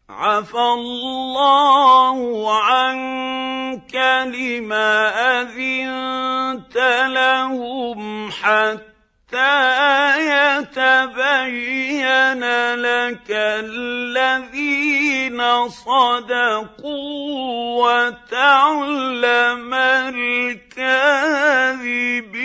عفى الله عنك لما أذنت لهم حتى يتبين لك الذين صدقوا وتعلم الكاذبين.